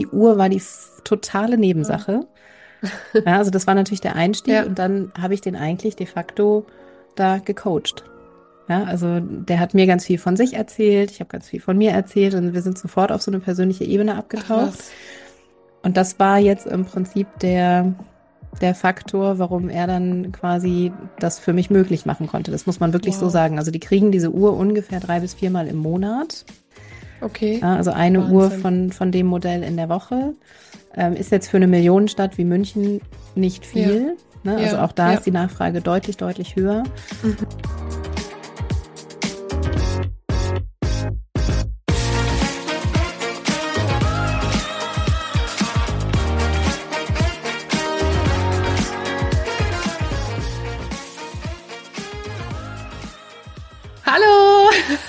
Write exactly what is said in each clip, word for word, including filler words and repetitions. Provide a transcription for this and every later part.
Die Uhr war die f- totale Ja. Nebensache. Ja, also das war natürlich der Einstieg Ja. und dann habe ich den eigentlich de facto da gecoacht. Ja, also der hat mir ganz viel von sich erzählt, ich habe ganz viel von mir erzählt und wir sind sofort auf so eine persönliche Ebene Ach abgetaucht. was. Und das war jetzt im Prinzip der, der Faktor, warum er dann quasi das für mich möglich machen konnte. Das muss man wirklich so Wow. sagen. Also die kriegen diese Uhr ungefähr drei bis viermal im Monat. Okay. Ja, also eine Uhr Wahnsinn. von, von dem Modell in der Woche. Ähm, ist jetzt für eine Millionenstadt wie München nicht Ja. viel. Ne? Also Ja. auch da Ja. ist die Nachfrage deutlich, deutlich höher. Mhm. Hallo!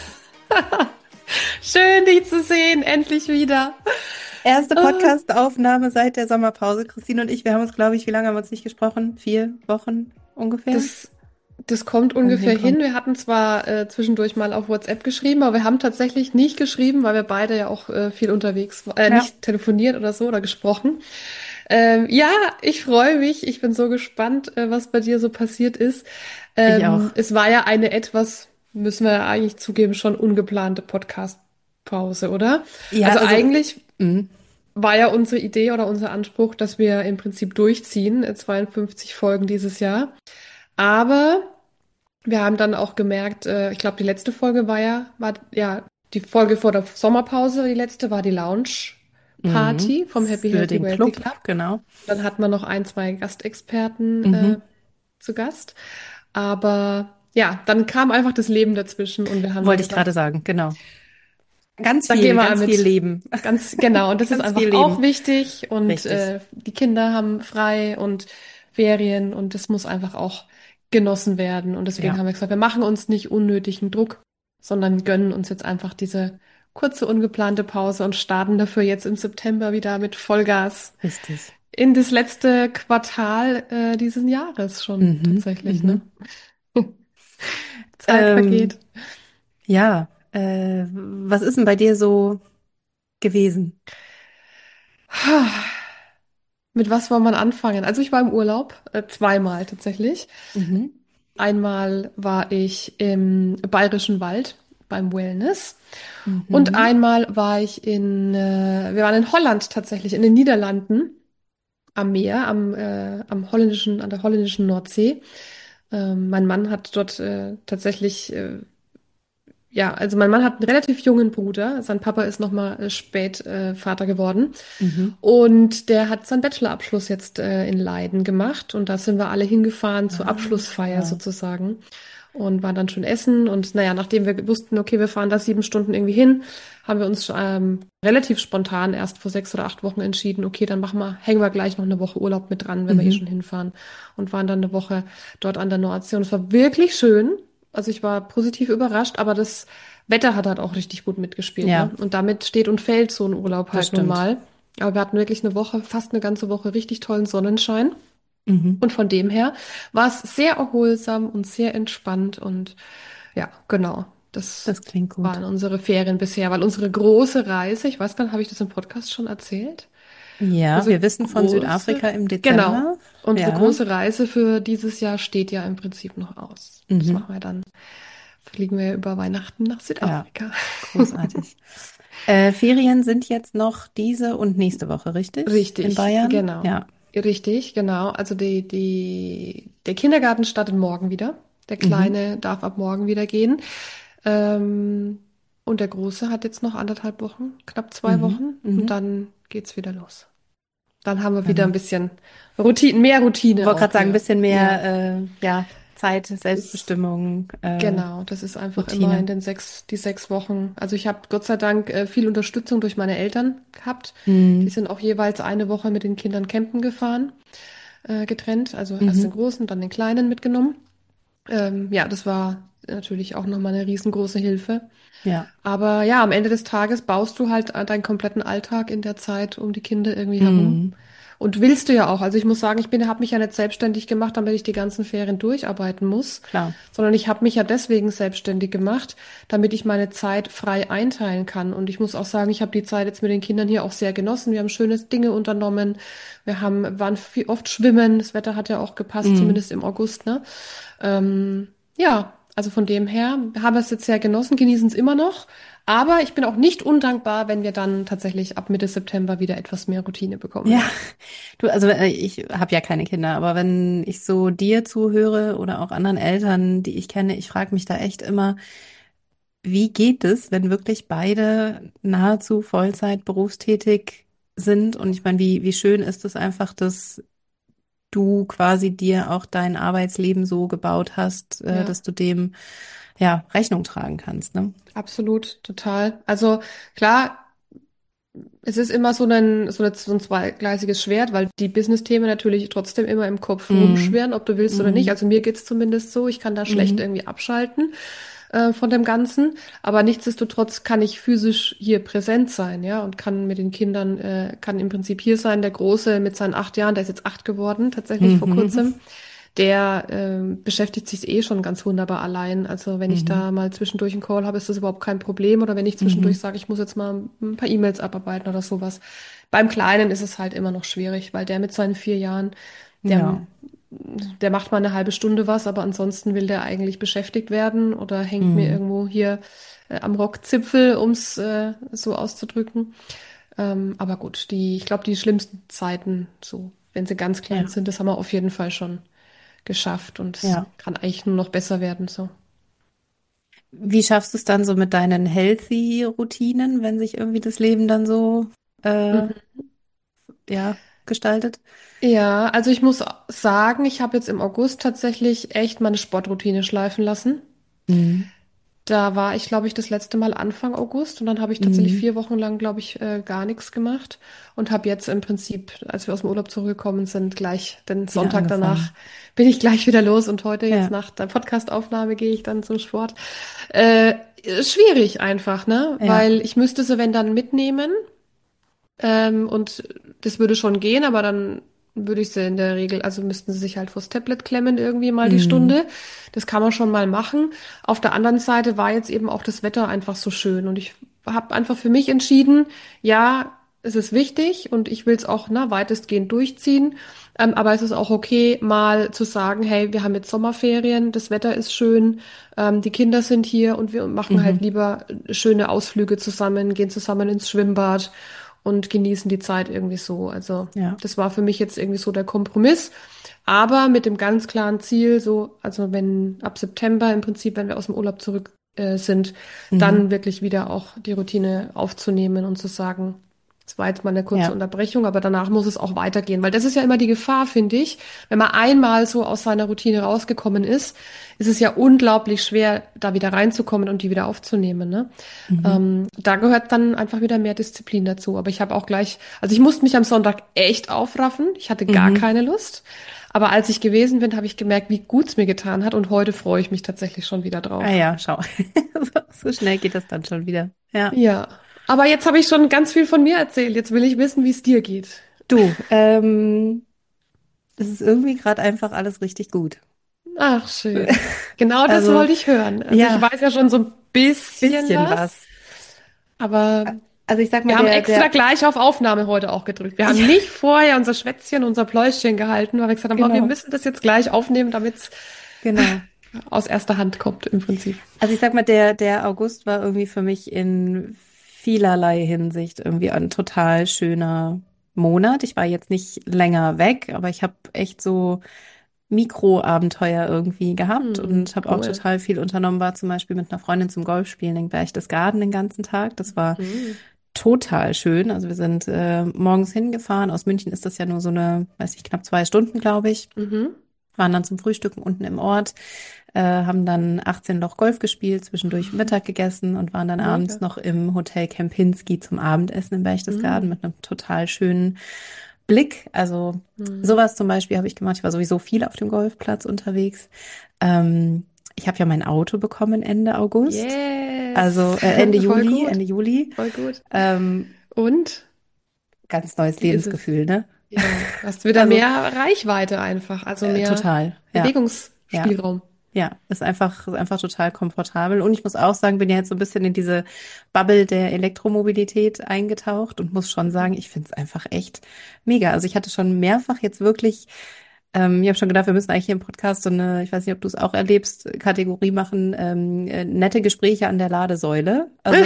Schön, dich zu sehen, endlich wieder. Erste Ah, Podcast-Aufnahme seit der Sommerpause. Christine und ich, wir haben uns, glaube ich, wie lange haben wir uns nicht gesprochen? Vier Wochen ungefähr? Das, das kommt Kann ungefähr hin. hinkommen. Wir hatten zwar äh, zwischendurch mal auf WhatsApp geschrieben, aber wir haben tatsächlich nicht geschrieben, weil wir beide ja auch äh, viel unterwegs waren, äh, Ja, nicht telefoniert oder so oder gesprochen. Ähm, ja, ich freue mich. Ich bin so gespannt, äh, was bei dir so passiert ist. ich auch. Ähm, es war ja eine etwas, müssen wir ja eigentlich zugeben, schon ungeplante Podcast-Pause, oder? Ja, Also also, eigentlich mh, war ja unsere Idee oder unser Anspruch, dass wir im Prinzip durchziehen, äh, zweiundfünfzig Folgen dieses Jahr. Aber wir haben dann auch gemerkt, äh, ich glaube, die letzte Folge war ja, war ja die Folge vor der Sommerpause, die letzte war die Lounge mh, Party vom Happy für Healthy den Wealthy Club, Club. genau. Dann hatten wir noch ein, zwei Gastexperten Mhm. äh, zu Gast. Aber ja, dann kam einfach das Leben dazwischen und wir haben dann Wollte ich gerade gesagt, sagen, genau. Ganz dann gehen viel, wir ganz viel mit. Leben. Ganz genau. Und das ist Ganz viel einfach auch Leben. wichtig. Und Richtig. äh, die Kinder haben frei und Ferien und das muss einfach auch genossen werden. Und deswegen Ja, haben wir gesagt, wir machen uns nicht unnötigen Druck, sondern gönnen uns jetzt einfach diese kurze, ungeplante Pause und starten dafür jetzt im September wieder mit Vollgas richtig. in das letzte Quartal äh, dieses Jahres schon Mhm, tatsächlich, ne? mhm. Zeit Ähm, vergeht. ja, äh, was ist denn bei dir so gewesen? Mit was wollen wir anfangen? Also ich war im Urlaub, äh, zweimal tatsächlich. Mhm, Einmal war ich im Bayerischen Wald beim Wellness und mhm, einmal war ich in, äh, wir waren in Holland tatsächlich, in den Niederlanden am Meer, am, äh, am holländischen, an der holländischen Nordsee. Ähm, mein Mann hat dort äh, tatsächlich äh, ja, also mein Mann hat einen relativ jungen Bruder. Sein Papa ist noch mal äh, spät äh, Vater geworden. mhm. Und der hat seinen Bachelorabschluss jetzt äh, in Leiden gemacht. Und da sind wir alle hingefahren zur Abschlussfeier Ah, sozusagen. Und waren dann schon essen. Und naja, nachdem wir wussten, okay, wir fahren da sieben Stunden irgendwie hin, haben wir uns ähm, relativ spontan erst vor sechs oder acht Wochen entschieden, okay, dann machen wir, hängen wir gleich noch eine Woche Urlaub mit dran, wenn wir eh mhm. schon hinfahren. Und waren dann eine Woche dort an der Nordsee. Und es war wirklich schön. Also ich war positiv überrascht, aber das Wetter hat halt auch richtig gut mitgespielt, ne? Ja, Und damit steht und fällt so ein Urlaub das halt nun stimmt. mal. Aber wir hatten wirklich eine Woche, fast eine ganze Woche richtig tollen Sonnenschein. Mhm. Und von dem her war es sehr erholsam und sehr entspannt. Und ja, genau, das Das klingt gut. waren unsere Ferien bisher, weil unsere große Reise, ich weiß gar nicht, habe ich das im Podcast schon erzählt? Ja, Unsere wir wissen von große, Südafrika im genau, Dezember. unsere Ja. große Reise für dieses Jahr steht ja im Prinzip noch aus. Das Mhm. machen wir dann, fliegen wir über Weihnachten nach Ja, Südafrika. großartig. Äh, Ferien sind jetzt noch diese und nächste Woche, richtig? In Richtig, Bayern? genau. Ja. Richtig, genau. Also die, die, der Kindergarten startet morgen wieder. Der Mhm. Kleine darf ab morgen wieder gehen. Ähm, und der Große hat jetzt noch anderthalb Wochen, knapp zwei Mhm. Wochen. Und Mhm. dann geht's wieder los. Dann haben wir wieder ein Dann bisschen Routine, mehr Routine wollte gerade auch sagen, ein hier. bisschen Ja, mehr äh, ja, Zeit, das Selbstbestimmung, äh, genau, das ist einfach immer in Routine. den sechs, die sechs Wochen. Also ich habe Gott sei Dank äh, viel Unterstützung durch meine Eltern gehabt. Die Mhm. sind auch jeweils eine Woche mit den Kindern campen gefahren, äh, getrennt. Also erst den Mhm. Großen, dann den Kleinen mitgenommen. Ähm, ja, das war natürlich auch nochmal eine riesengroße Hilfe. Ja. Aber ja, am Ende des Tages baust du halt äh, deinen kompletten Alltag in der Zeit um die Kinder irgendwie herum. Mhm. Und willst du ja auch. Also ich muss sagen, ich bin, habe mich ja nicht selbstständig gemacht, damit ich die ganzen Ferien durcharbeiten muss, Klar. sondern ich habe mich ja deswegen selbstständig gemacht, damit ich meine Zeit frei einteilen kann. Und ich muss auch sagen, ich habe die Zeit jetzt mit den Kindern hier auch sehr genossen. Wir haben schöne Dinge unternommen. Wir haben, waren viel, oft schwimmen. Das Wetter hat ja auch gepasst, Mhm. zumindest im August, ne? Ähm, ja, also von dem her haben wir es jetzt sehr genossen, genießen es immer noch. Aber ich bin auch nicht undankbar, wenn wir dann tatsächlich ab Mitte September wieder etwas mehr Routine bekommen, Ja, ja. du, also äh, ich habe ja keine Kinder, aber wenn ich so dir zuhöre oder auch anderen Eltern, die ich kenne, ich frage mich da echt immer, wie geht es, wenn wirklich beide nahezu Vollzeit berufstätig sind? Und ich meine, wie, wie schön ist es einfach, dass du quasi dir auch dein Arbeitsleben so gebaut hast, äh, Ja, dass du dem ja Rechnung tragen kannst, ne? absolut, total. Also klar, es ist immer so ein, so ein, so ein zweigleisiges Schwert, weil die Business-Themen natürlich trotzdem immer im Kopf Mhm. rumschwirren, ob du willst oder nicht. Mhm. Also mir geht's zumindest so, ich kann da schlecht Mhm. irgendwie abschalten äh, von dem Ganzen. Aber nichtsdestotrotz kann ich physisch hier präsent sein, ja, und kann mit den Kindern, äh, kann im Prinzip hier sein. Der Große mit seinen acht Jahren, der ist jetzt acht geworden, tatsächlich vor Mhm. kurzem. Der ähm, beschäftigt sich eh schon ganz wunderbar allein. Also wenn ich Mhm. da mal zwischendurch einen Call habe, ist das überhaupt kein Problem. Oder wenn ich zwischendurch Mhm. sage, ich muss jetzt mal ein paar E-Mails abarbeiten oder sowas. Beim Kleinen ist es halt immer noch schwierig, weil der mit seinen vier Jahren, der, Ja. der macht mal eine halbe Stunde was, aber ansonsten will der eigentlich beschäftigt werden oder hängt mir Mhm. irgendwo hier äh, am Rockzipfel, ums äh, so auszudrücken. Ähm, aber gut, die, ich glaube, die schlimmsten Zeiten, so, wenn sie ganz klein Ja. sind, das haben wir auf jeden Fall schon geschafft und es Ja. kann eigentlich nur noch besser werden, so. Wie schaffst du es dann so mit deinen healthy Routinen, wenn sich irgendwie das Leben dann so äh, Mhm. ja gestaltet? Ja, also ich muss sagen, ich habe jetzt im August tatsächlich echt meine Sportroutine schleifen lassen. Mhm. Da war ich, glaube ich, das letzte Mal Anfang August und dann habe ich tatsächlich Mhm. vier Wochen lang, glaube ich, äh, gar nichts gemacht und habe jetzt im Prinzip, als wir aus dem Urlaub zurückgekommen sind, gleich den Wieder Sonntag danach angefangen. bin ich gleich wieder los und heute jetzt Ja. nach der Podcastaufnahme gehe ich dann zum Sport. Äh, schwierig einfach, ne? Ja. Weil ich müsste sie, wenn dann mitnehmen. Ähm, und das würde schon gehen, aber dann würde ich sie in der Regel, also müssten sie sich halt vors Tablet klemmen irgendwie mal die Mhm. Stunde. Das kann man schon mal machen. Auf der anderen Seite war jetzt eben auch das Wetter einfach so schön und ich habe einfach für mich entschieden, ja, es ist wichtig und ich will es auch, ne, weitestgehend durchziehen. Ähm, aber es ist auch okay, mal zu sagen, hey, wir haben jetzt Sommerferien, das Wetter ist schön, ähm, die Kinder sind hier und wir machen halt Mhm. lieber schöne Ausflüge zusammen, gehen zusammen ins Schwimmbad und genießen die Zeit irgendwie so. Also Ja. das war für mich jetzt irgendwie so der Kompromiss. Aber mit dem ganz klaren Ziel, so, also wenn ab September im Prinzip, wenn wir aus dem Urlaub zurück äh, sind, Mhm. dann wirklich wieder auch die Routine aufzunehmen und zu sagen, es war jetzt mal eine kurze Ja. Unterbrechung, aber danach muss es auch weitergehen. Weil das ist ja immer die Gefahr, finde ich. Wenn man einmal so aus seiner Routine rausgekommen ist, ist es ja unglaublich schwer, da wieder reinzukommen und die wieder aufzunehmen, ne? Mhm. Ähm, da gehört dann einfach wieder mehr Disziplin dazu. Aber ich habe auch gleich, also ich musste mich am Sonntag echt aufraffen. Ich hatte gar Mhm. keine Lust. Aber als ich gewesen bin, habe ich gemerkt, wie gut es mir getan hat. Und heute freue ich mich tatsächlich schon wieder Ah drauf. ja, schau. So, so schnell geht das dann schon wieder. Ja. Ja. Aber jetzt habe ich schon ganz viel von mir erzählt. Jetzt will ich wissen, wie es dir geht. Du, ähm, es ist irgendwie gerade einfach alles richtig gut. Ach, schön. Genau das Also, wollte ich hören. Also ich ja, weiß ja schon so ein bisschen bisschen was, was. aber Also ich sag mal, wir haben der, extra der, gleich auf Aufnahme heute auch gedrückt. Wir haben ja, nicht vorher unser Schwätzchen, unser Pläuschchen gehalten, weil wir gesagt haben, boah, wir genau, müssen das jetzt gleich aufnehmen, damit es genau. aus erster Hand kommt im Prinzip. Also ich sag mal, der, der August war irgendwie für mich in vielerlei Hinsicht irgendwie ein total schöner Monat. Ich war jetzt nicht länger weg, aber ich habe echt so Mikroabenteuer irgendwie gehabt Hm, und habe auch cool. total viel unternommen, war zum Beispiel mit einer Freundin zum Golfspielen in Berchtesgaden den ganzen Tag. Das war Hm, total schön. Also wir sind äh, morgens hingefahren. Aus München ist das ja nur so eine, weiß ich, knapp zwei Stunden, glaube ich. mhm. Waren dann zum Frühstücken unten im Ort, äh, haben dann achtzehn Loch Golf gespielt, zwischendurch Mittag gegessen und waren dann abends Mega. noch im Hotel Kempinski zum Abendessen in Berchtesgaden Hm, mit einem total schönen Blick. Also hm. sowas zum Beispiel habe ich gemacht. Ich war sowieso viel auf dem Golfplatz unterwegs. Ähm, ich habe ja mein Auto bekommen Ende August, also Yes. äh, Ende Voll Juli, gut. Ende Juli. Voll gut. Ähm, Und ganz neues wie ist es? Lebensgefühl, ne? Ja, hast wieder Also mehr Reichweite einfach, also äh, mehr total, ja, ja. Bewegungsspielraum. Ja, ist einfach, ist einfach total komfortabel. Und ich muss auch sagen, bin ja jetzt so ein bisschen in diese Bubble der Elektromobilität eingetaucht und muss schon sagen, ich finde es einfach echt mega. Also ich hatte schon mehrfach jetzt wirklich, ähm, ich habe schon gedacht, wir müssen eigentlich hier im Podcast so eine, ich weiß nicht, ob du es auch erlebst, Kategorie machen, ähm, äh, nette Gespräche an der Ladesäule. Also,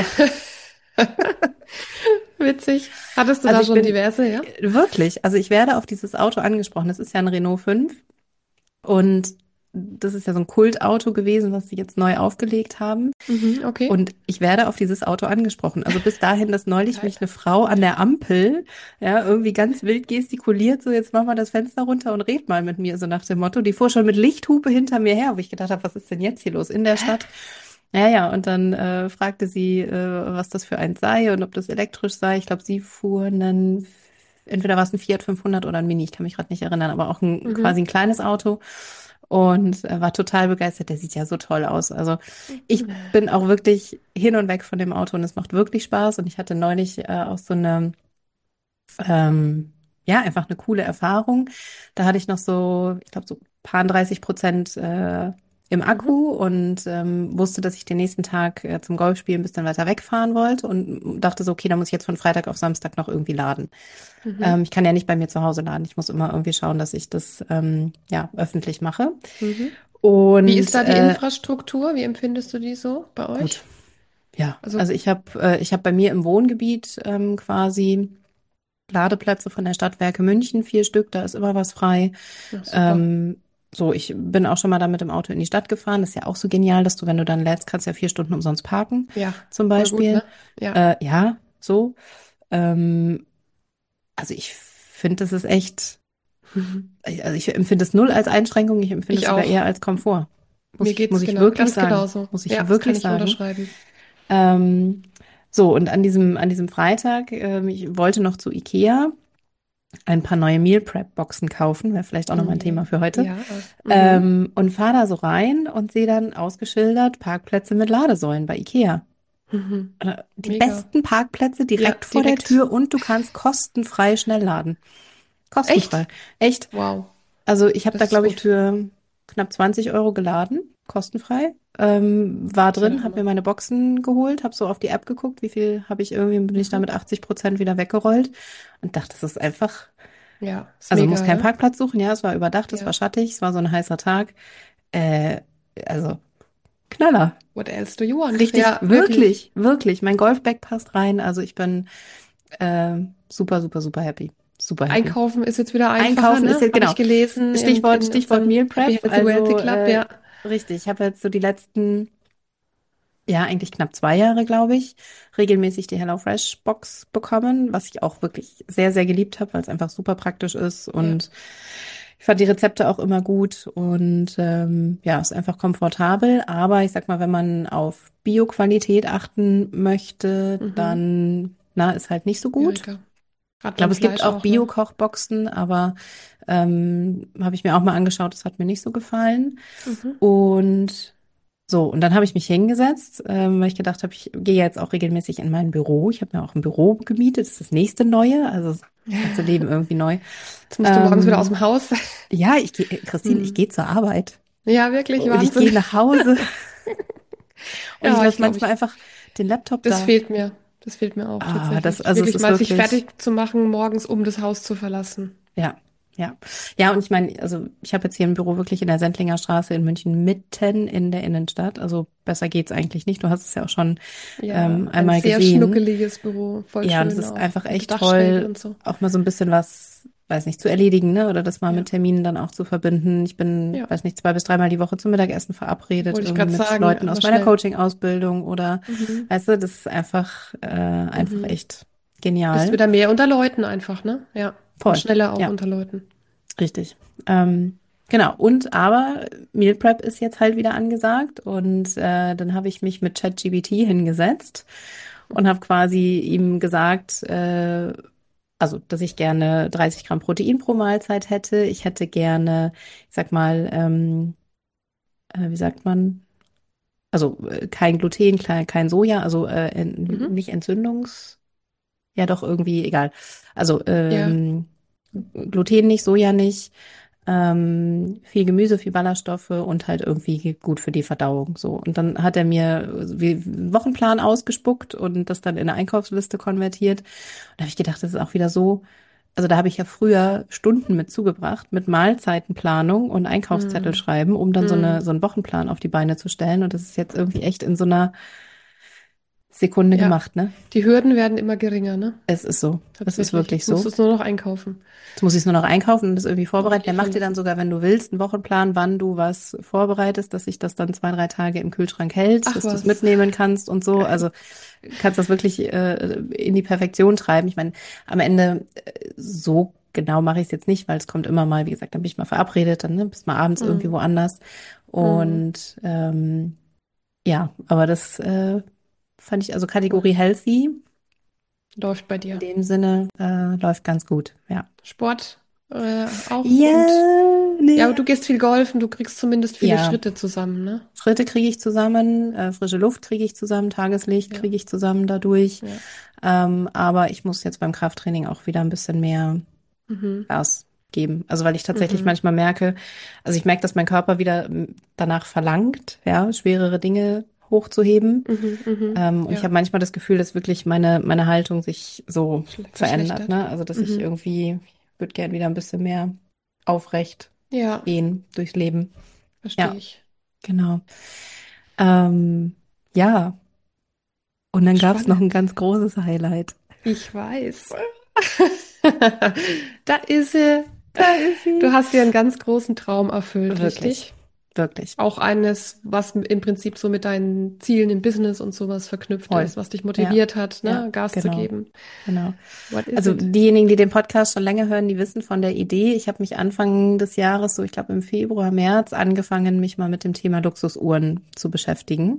Witzig. Hattest du also da ich schon bin diverse, ja? äh, wirklich, also ich werde auf dieses Auto angesprochen. Das ist ja ein Renault fünf. Und das ist ja so ein Kultauto gewesen, was sie jetzt neu aufgelegt haben. Mhm, okay. Und ich werde auf dieses Auto angesprochen. Also bis dahin, dass neulich Geil. mich eine Frau an der Ampel, ja, irgendwie ganz wild gestikuliert, so jetzt mach mal das Fenster runter und red mal mit mir, so nach dem Motto. Die fuhr schon mit Lichthupe hinter mir her, wo ich gedacht habe, was ist denn jetzt hier los in der Hä? Stadt? Ja, ja, und dann äh, fragte sie, äh, was das für eins sei und ob das elektrisch sei. Ich glaube, sie fuhr einen, entweder war es ein Fiat fünfhundert oder ein Mini, ich kann mich gerade nicht erinnern, aber auch ein quasi Mhm. ein kleines Auto und äh, war total begeistert. Der sieht ja so toll aus. Also ich bin auch wirklich hin und weg von dem Auto und es macht wirklich Spaß. Und ich hatte neulich äh, auch so eine ähm, ja, einfach eine coole Erfahrung. Da hatte ich noch so, ich glaube, so paar dreißig Prozent äh, im Mhm. Akku und ähm, wusste, dass ich den nächsten Tag äh, zum Golfspielen ein bisschen weiter wegfahren wollte und dachte so, okay, da muss ich jetzt von Freitag auf Samstag noch irgendwie laden. Ähm, Mhm. ich kann ja nicht bei mir zu Hause laden. Ich muss immer irgendwie schauen, dass ich das ähm, ja öffentlich mache. Mhm. Wie ist Und da die äh, Infrastruktur? Wie empfindest du die so bei gut, euch? ja, Also, also ich habe äh, ich habe bei mir im Wohngebiet ähm, quasi Ladeplätze von der Stadtwerke München, vier Stück, da ist immer was frei. ja, super. Ähm, so, ich bin auch schon mal da mit dem Auto in die Stadt gefahren. Das ist ja auch so genial, dass du, wenn du dann lädst, kannst ja vier Stunden umsonst parken, Ja, zum voll gut, Beispiel. ne? Ja, Äh, ja, so. Ähm, also ich finde, das ist echt, also ich empfinde es null als Einschränkung, ich empfinde es ich sogar auch. eher als Komfort. Muss Mir ich, muss geht's ich genau, wirklich ganz sagen. genauso. Muss Ja, ich das kann wirklich ich sagen. unterschreiben. Ähm, so, und an diesem, an diesem Freitag, ähm, ich wollte noch zu Ikea ein paar neue Meal Prep Boxen kaufen, wäre vielleicht auch nochmal ein Thema Mhm. für heute. Ja. Mhm. Ähm, und fahre da so rein und sehe dann ausgeschildert Parkplätze mit Ladesäulen bei Ikea. Mhm. Äh, Die Mega. besten Parkplätze Ja, direkt vor der direkt. Tür und du kannst kostenfrei schnell laden. Kostenfrei. Echt? Echt. Wow, Also ich habe da, das ist glaube ich, gut. für knapp zwanzig Euro geladen, kostenfrei. Ähm, war Das ist ja drin, der habe mir Hammer. meine Boxen geholt, habe so auf die App geguckt, wie viel habe ich irgendwie, bin ich da Mhm. mit achtzig Prozent wieder weggerollt und dachte, das ist einfach, Ja, ist also muss mega, keinen ne? Parkplatz suchen, ja, es war überdacht, es war Ja. schattig, es war so ein heißer Tag. Äh, also Knaller. What else do you want? Richtig, Ja, wirklich. wirklich, wirklich. Mein Golfbag passt rein, also ich bin äh, super, super, super happy. Super happy. Einkaufen ist jetzt wieder einfacher, Einkaufen ist ne? jetzt, Habe genau, ich gelesen in, Stichwort, in Stichwort unserem Meal Happy Prep. Healthy Wealthy Also Club, äh, ja. richtig, ich habe jetzt so die letzten, ja, eigentlich knapp zwei Jahre, glaube ich, regelmäßig die HelloFresh Box bekommen, was ich auch wirklich sehr, sehr geliebt habe, weil es einfach super praktisch ist Ja. und ich fand die Rezepte auch immer gut und ähm, ja, ist einfach komfortabel. Aber ich sag mal, wenn man auf Bioqualität achten möchte, Mhm. dann, na, ist halt nicht so gut. Schwieriger. Gerade Ich glaube, beim es gibt Fleisch auch auch, ne? Bio-Kochboxen, aber ähm, habe ich mir auch mal angeschaut, das hat mir nicht so gefallen. Mhm. Und so, und dann habe ich mich hingesetzt, ähm, weil ich gedacht habe, ich gehe jetzt auch regelmäßig in mein Büro. Ich habe mir auch ein Büro gemietet, das ist das nächste Neue, also das ganze Leben irgendwie neu. Jetzt musst du morgens wieder aus dem Ähm, Haus. ja, ich gehe, Christine, ich Hm. gehe zur Arbeit Ja, wirklich, und ich Wahnsinn. gehe nach Hause und ich Ja, ich lasse glaube, manchmal ich, einfach den Laptop das da. fehlt mir. Das fehlt mir auch Ah, das, tatsächlich. also es Wirklich ist mal sich wirklich. fertig zu machen morgens, um das Haus zu verlassen. Ja, ja. Ja, und ich meine, also ich habe jetzt hier ein Büro wirklich in der Sendlinger Straße in München, mitten in der Innenstadt. Also besser geht's eigentlich nicht. Du hast es ja auch schon ähm, Ja, ein einmal sehr gesehen. schnuckeliges Büro, voll Ja, und es schön ist auch. einfach Gute echt Dachschräge toll, und so. auch mal so ein bisschen was, weiß nicht, zu erledigen, ne? Oder das mal Ja, mit Terminen dann auch zu verbinden. Ich bin, ja, weiß nicht, zwei bis dreimal die Woche zum Mittagessen verabredet, wollte ich irgendwie gerade mit sagen, Leuten aber aus meiner schnell. Coaching-Ausbildung oder, Mhm. weißt du, das ist einfach, äh, einfach Mhm. echt Bist genial. wieder mehr unter Leuten einfach, ne? Ja. Und Voll. schneller auch Ja. unter Leuten. Richtig. Ähm, genau. Und aber Meal Prep ist jetzt halt wieder angesagt und äh, dann habe ich mich mit ChatGPT hingesetzt und habe quasi ihm gesagt, äh, also dass ich gerne dreißig Gramm Protein pro Mahlzeit hätte. Ich hätte gerne, ich sag mal, ähm, äh, wie sagt man? Also äh, kein Gluten, kein, kein Soja, also äh, en- Mhm. nicht Entzündungs, ja doch irgendwie egal. Also Ja. ähm, Gluten nicht, Soja nicht, ähm, viel Gemüse, viel Ballaststoffe und halt irgendwie gut für die Verdauung. So. Und dann hat er mir wie einen Wochenplan ausgespuckt und das dann in eine Einkaufsliste konvertiert. Und da habe ich gedacht, das ist auch wieder so. Also da habe ich ja früher Stunden mit zugebracht, mit Mahlzeitenplanung und Einkaufszettel Hm. schreiben, um dann so eine, Hm. so einen Wochenplan auf die Beine zu stellen. Und das ist jetzt irgendwie echt in so einer Sekunde Ja, gemacht, ne? die Hürden werden immer geringer, ne? Es ist so. Es ist Tatsächlich. wirklich Jetzt musst du so. es nur noch einkaufen. Jetzt muss ich es nur noch einkaufen und das irgendwie Auf vorbereiten. Der macht dir dann Lieferlisten. sogar, wenn du willst, einen Wochenplan, wann du was vorbereitest, dass sich das dann zwei, drei Tage im Kühlschrank hält, Ach dass du es was. mitnehmen kannst und so. Geil. Also kannst das wirklich äh, in die Perfektion treiben. Ich meine, am Ende äh, so genau mache ich es jetzt nicht, weil es kommt immer mal, wie gesagt, dann bin ich mal verabredet, dann ne, bist mal abends irgendwie Hm. woanders. Hm. Und ähm, ja, aber das äh, fand ich, also Cool. Kategorie Healthy Läuft bei in dir. dem Sinne äh, läuft ganz gut, ja. Sport äh, auch Ja, und ja, nee. aber du gehst viel golfen, du kriegst zumindest viele Ja, Schritte zusammen, ne? Schritte kriege ich zusammen, äh, frische Luft kriege ich zusammen, Tageslicht Ja, kriege ich zusammen dadurch. ja. Ähm, aber ich muss jetzt beim Krafttraining auch wieder ein bisschen mehr Mhm. Gas geben. Also weil ich tatsächlich Mhm. manchmal merke, also ich merke, dass mein Körper wieder m, danach verlangt, ja, schwerere Dinge hochzuheben. Mhm. Mhm. Ähm, und ich Ja, habe manchmal das Gefühl, dass wirklich meine, meine Haltung sich so Schle verändert, verschlechtert. ne? Also dass ich Mhm. irgendwie, ich würde gern wieder ein bisschen mehr aufrecht Ja, gehen durchs Leben. verstehe Ja, ich. genau. Ähm, ja, und dann gab es noch ein Spannend. ganz großes Highlight. Ich weiß. Da ist sie. Da ist Du sie. hast dir einen ganz großen Traum erfüllt, Wirklich, richtig? wirklich. Auch eines, was im Prinzip so mit deinen Zielen im Business und sowas verknüpft Voll. ist, was dich Ja, motiviert hat, ja, ne, Gas zu genau, geben. genau. What is Also it? diejenigen, die den Podcast schon länger hören, die wissen von der Idee. Ich habe mich Anfang des Jahres, so ich glaube im Februar, März, angefangen, mich mal mit dem Thema Luxusuhren zu beschäftigen.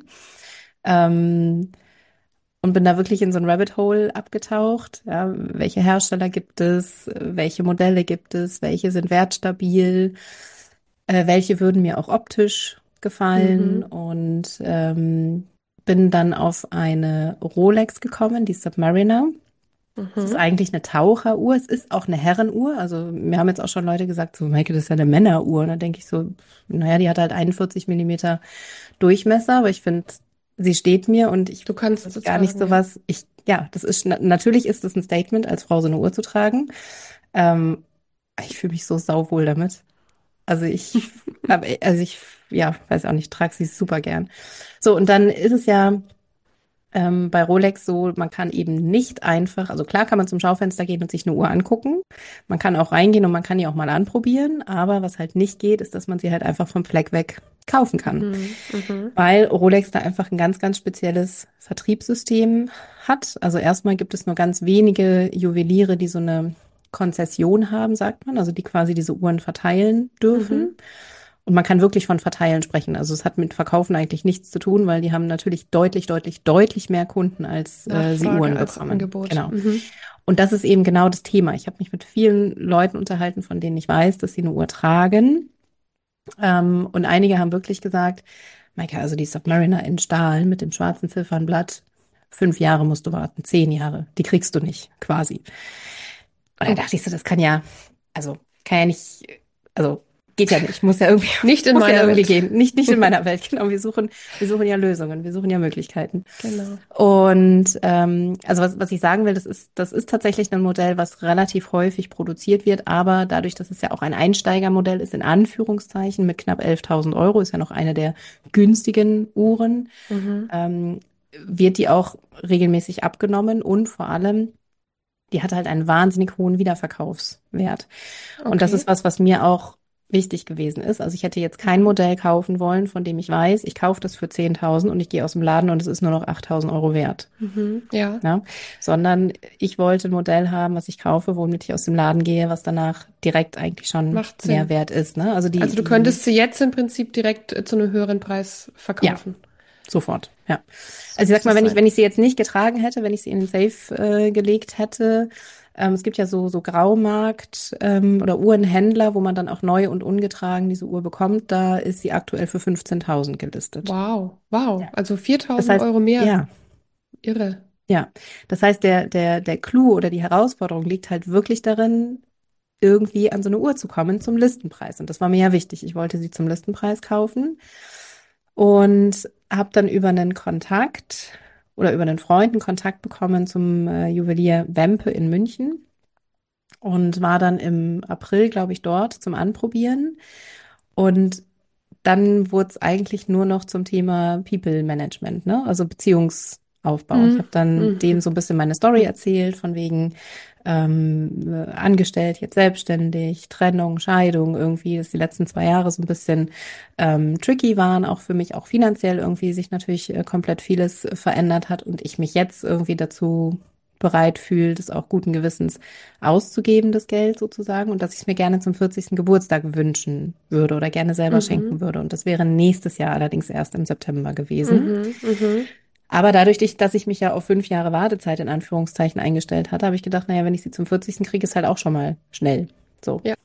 Ähm, und bin da wirklich in so ein Rabbit Hole abgetaucht. Ja, welche Hersteller gibt es? Welche Modelle gibt es? Welche sind wertstabil? Äh, welche würden mir auch optisch gefallen? Mhm. Und ähm, bin dann auf eine Rolex gekommen, die Submariner. Es ist Mhm. eigentlich eine Taucheruhr. Es ist auch eine Herrenuhr. Also mir haben jetzt auch schon Leute gesagt, so, Maike, das ist ja eine Männeruhr. Und da denke ich so, naja, die hat halt einundvierzig Millimeter Durchmesser, aber ich finde, sie steht mir und ich Du kannst bin sie gar nicht tragen, so ja. was. Ich, ja, das ist, na- natürlich ist es ein Statement, als Frau so eine Uhr zu tragen. Ähm, ich fühle mich so sauwohl damit. Also ich, aber, also ich, ja, weiß auch nicht, trage sie super gern. So, und dann ist es ja ähm, bei Rolex so, man kann eben nicht einfach, also klar kann man zum Schaufenster gehen und sich eine Uhr angucken. Man kann auch reingehen und man kann die auch mal anprobieren. Aber was halt nicht geht, ist, dass man sie halt einfach vom Fleck weg kaufen kann. Mhm. Mhm. Weil Rolex da einfach ein ganz, ganz spezielles Vertriebssystem hat. Also erstmal gibt es nur ganz wenige Juweliere, die so eine Konzession haben, sagt man, also die quasi diese Uhren verteilen dürfen. Mhm. Und man kann wirklich von verteilen sprechen. Also es hat mit Verkaufen eigentlich nichts zu tun, weil die haben natürlich deutlich, deutlich, deutlich mehr Kunden, als äh, sie Nachfrage Uhren als bekommen. Angebot. Genau. Mhm. Und das ist eben genau das Thema. Ich habe mich mit vielen Leuten unterhalten, von denen ich weiß, dass sie eine Uhr tragen. Ähm, und einige haben wirklich gesagt, Maike, also die Submariner in Stahl mit dem schwarzen Ziffernblatt, fünf Jahre musst du warten, zehn Jahre, die kriegst du nicht, quasi. Und da Oh, dachte ich so, das kann ja, also kann ja nicht, also geht ja nicht, muss ja irgendwie, nicht in muss ja meiner irgendwie Welt. gehen. Nicht, nicht in meiner Welt, genau. Wir suchen, wir suchen ja Lösungen, wir suchen ja Möglichkeiten. Genau. Und ähm, also was, was ich sagen will, das ist, das ist tatsächlich ein Modell, was relativ häufig produziert wird, aber dadurch, dass es ja auch ein Einsteigermodell ist, in Anführungszeichen, mit knapp elftausend Euro, ist ja noch eine der günstigen Uhren, Mhm. ähm, wird die auch regelmäßig abgenommen und vor allem, die hat halt einen wahnsinnig hohen Wiederverkaufswert. Und das ist Okay. was, was mir auch wichtig gewesen ist. Also ich hätte jetzt kein Mhm. Modell kaufen wollen, von dem ich weiß, ich kaufe das für zehntausend und ich gehe aus dem Laden und es ist nur noch achttausend Euro wert. Mhm. Ja, Ja, sondern ich wollte ein Modell haben, was ich kaufe, womit ich aus dem Laden gehe, was danach direkt eigentlich schon macht mehr Sinn. wert ist. Ne? Also die, Also du die, könntest sie jetzt im Prinzip direkt äh, zu einem höheren Preis ja, verkaufen. sofort. Ja. So Also ich sag muss mal, es wenn ich, sein. wenn ich sie jetzt nicht getragen hätte, wenn ich sie in den Safe äh, gelegt hätte, ähm, es gibt ja so, so Graumarkt ähm, oder Uhrenhändler, wo man dann auch neu und ungetragen diese Uhr bekommt, da ist sie aktuell für fünfzehntausend gelistet. Wow, wow. Ja. Also Das viertausend heißt, Euro mehr. ja, Irre. ja. Das heißt, der, der, der Clou oder die Herausforderung liegt halt wirklich darin, irgendwie an so eine Uhr zu kommen zum Listenpreis. Und das war mir ja wichtig. Ich wollte sie zum Listenpreis kaufen und habe dann über einen Kontakt oder über einen Freund einen Kontakt bekommen zum äh, Juwelier Wempe in München und war dann im April, glaube ich, dort zum Anprobieren. Und dann wurde es eigentlich nur noch zum Thema People Management, ne? Also Beziehungsaufbau. Ich habe Mhm. dann dem Mhm. so ein bisschen meine Story erzählt, von wegen ähm, äh, angestellt, jetzt selbstständig, Trennung, Scheidung, irgendwie, dass die letzten zwei Jahre so ein bisschen ähm, tricky waren, auch für mich, auch finanziell irgendwie sich natürlich äh, komplett vieles äh, verändert hat und ich mich jetzt irgendwie dazu bereit fühle, das auch guten Gewissens auszugeben, das Geld sozusagen, und dass ich es mir gerne zum vierzigsten Geburtstag wünschen würde oder gerne selber schenken Mhm. würde. Und das wäre nächstes Jahr allerdings erst im September gewesen. Mhm. Mhm. Aber dadurch, dass ich mich ja auf fünf Jahre Wartezeit in Anführungszeichen eingestellt hatte, habe ich gedacht, naja, wenn ich sie zum vierzigsten kriege, ist halt auch schon mal schnell. So. Ja,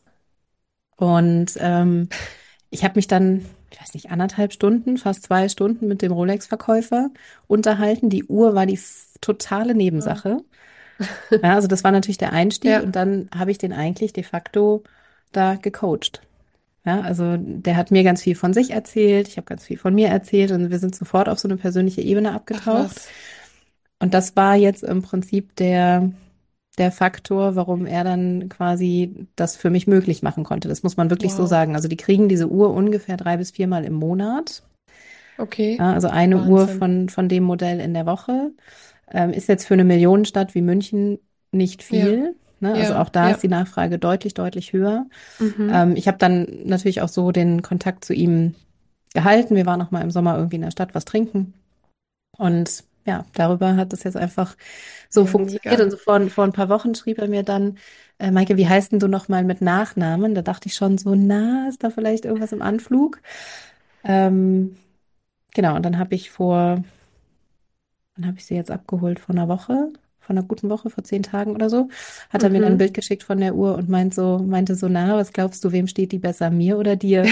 Und ähm, ich habe mich dann, ich weiß nicht, anderthalb Stunden, fast zwei Stunden mit dem Rolex-Verkäufer unterhalten. Die Uhr war die f- totale wow. Nebensache. Ja, also das war natürlich der Einstieg Ja, und dann habe ich den eigentlich de facto da gecoacht. Ja, also der hat mir ganz viel von sich erzählt, ich habe ganz viel von mir erzählt und wir sind sofort auf so eine persönliche Ebene ach abgetaucht. was. Und das war jetzt im Prinzip der, der Faktor, warum er dann quasi das für mich möglich machen konnte. Das muss man wirklich so Wow. sagen. Also die kriegen diese Uhr ungefähr drei bis viermal im Monat. Okay. Ja, also eine Uhr Wahnsinn. von, von dem Modell in der Woche. Ähm, ist jetzt für eine Millionenstadt wie München nicht Ja, viel. Ne? Also ja, auch da ist ja. die Nachfrage deutlich, deutlich höher. Mhm. Ähm, ich habe dann natürlich auch so den Kontakt zu ihm gehalten. Wir waren auch mal im Sommer irgendwie in der Stadt was trinken. Und ja, darüber hat das jetzt einfach so Ja, funktioniert. Und mega. so vor, vor ein paar Wochen schrieb er mir dann, äh, Maike, wie heißt denn du noch mal mit Nachnamen? Da dachte ich schon so, na, ist da vielleicht irgendwas im Anflug? Ähm, genau, und dann habe ich vor, wann habe ich sie jetzt abgeholt? Vor einer Woche? Vor einer guten Woche, vor zehn Tagen oder so, hat er mir dann ein Mhm. Bild geschickt von der Uhr und meint so, meinte so, na, was glaubst du, wem steht die besser, mir oder dir?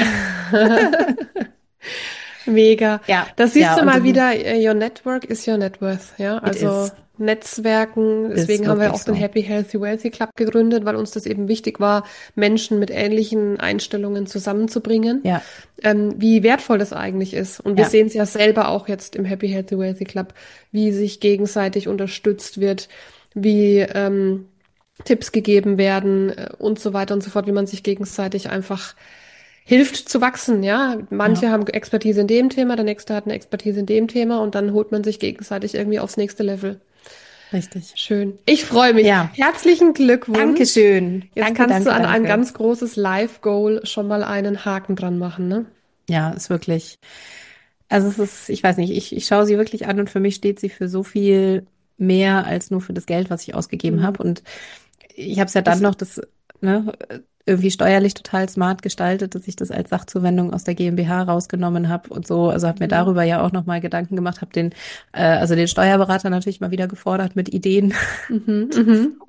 Mega. Ja, Das siehst ja, du und mal dann, wieder, äh, your network is your net worth, ja. it Also is, Netzwerken, ist deswegen haben wir wirklich auch den so. Happy Healthy Wealthy Club gegründet, weil uns das eben wichtig war, Menschen mit ähnlichen Einstellungen zusammenzubringen. Ja, Ähm, wie wertvoll das eigentlich ist. Und wir ja, sehen es ja selber auch jetzt im Happy Healthy Wealthy Club, wie sich gegenseitig unterstützt wird, wie ähm, Tipps gegeben werden äh, und so weiter und so fort, wie man sich gegenseitig einfach hilft zu wachsen, ja. ja, Manche haben Expertise in dem Thema, der nächste hat eine Expertise in dem Thema und dann holt man sich gegenseitig irgendwie aufs nächste Level. richtig. Schön. Ich freue mich. Ja, Herzlichen Glückwunsch. Dankeschön. Jetzt Danke, kannst du danke, an ein danke. ganz großes Live-Goal schon mal einen Haken dran machen, ne? Ja, ist wirklich. Also es ist, ich weiß nicht, ich, ich schaue sie wirklich an und für mich steht sie für so viel mehr als nur für das Geld, was ich ausgegeben Hm. habe. Und ich habe es ja dann Das, noch das, ne, irgendwie steuerlich total smart gestaltet, dass ich das als Sachzuwendung aus der GmbH rausgenommen habe und so. Also habe mir mhm. darüber ja auch nochmal Gedanken gemacht, habe den, äh, also den Steuerberater natürlich mal wieder gefordert mit Ideen. Mhm. Mhm.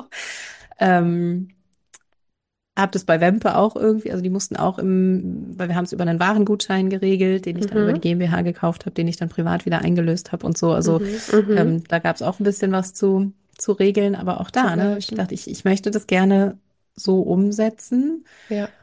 Ähm, Hab das bei Wempe auch irgendwie, also die mussten auch im, weil wir haben es über einen Warengutschein geregelt, den ich dann über die Mhm. GmbH gekauft habe, den ich dann privat wieder eingelöst habe und so. Also Mhm. Mhm. ähm, da gab es auch ein bisschen was zu, zu regeln, aber auch Zu da, ne, habe ich beachten. gedacht, ich, ich möchte das gerne so umsetzen. Ja,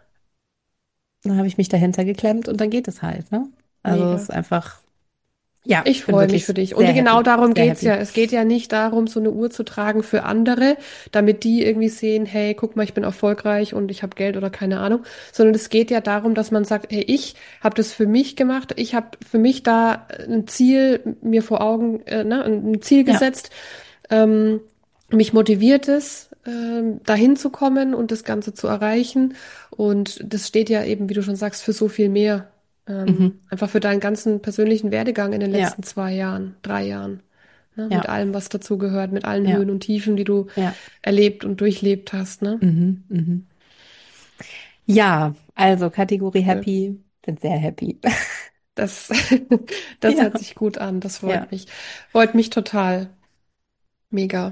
Dann habe ich mich dahinter geklemmt und dann geht es halt, ne? Also es mega. ist einfach, ja, Ich bin freue mich für wirklich dich. Und sehr genau happy, darum sehr geht's ja. happy. Es geht ja nicht darum, so eine Uhr zu tragen für andere, damit die irgendwie sehen, hey, guck mal, ich bin erfolgreich und ich habe Geld oder keine Ahnung, sondern es geht ja darum, dass man sagt, hey, ich habe das für mich gemacht, ich habe für mich da ein Ziel mir vor Augen, äh, ne, ein Ziel Ja, gesetzt, ähm, mich motiviert es, ähm, dahin zu kommen und das Ganze zu erreichen. Und das steht ja eben, wie du schon sagst, für so viel mehr. mhm, Ähm, einfach für deinen ganzen persönlichen Werdegang in den ja, letzten zwei Jahren, drei Jahren. Ne? Mit ja, allem, was dazugehört, mit allen ja, Höhen und Tiefen, die du ja, erlebt und durchlebt hast. Ne? mhm, mhm. Ja, also Kategorie Cool. happy, bin sehr happy. Das, das Ja, hört sich gut an. Das ja. freut mich. Freut mich total. Mega.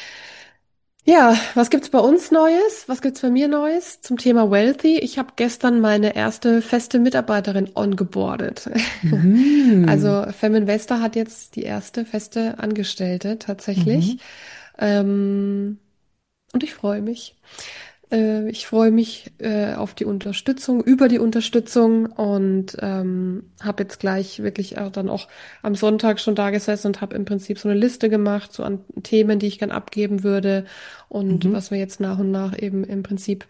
Ja, was gibt's bei uns Neues? Was gibt's bei mir Neues zum Thema Wealthy? Ich habe gestern meine erste feste Mitarbeiterin ongeboardet. Mhm. Also Feminvestor hat jetzt die erste feste Angestellte tatsächlich. Mhm. Ähm, und ich freue mich. Äh, ich freue mich äh, auf die Unterstützung, über die Unterstützung und ähm, habe jetzt gleich wirklich äh, dann auch am Sonntag schon da gesessen und habe im Prinzip so eine Liste gemacht, so an Themen, die ich gern abgeben würde und Mhm. was wir jetzt nach und nach eben im Prinzip,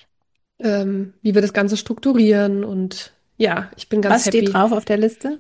ähm, wie wir das Ganze strukturieren und ja, ich bin ganz Was steht happy. drauf auf der Liste?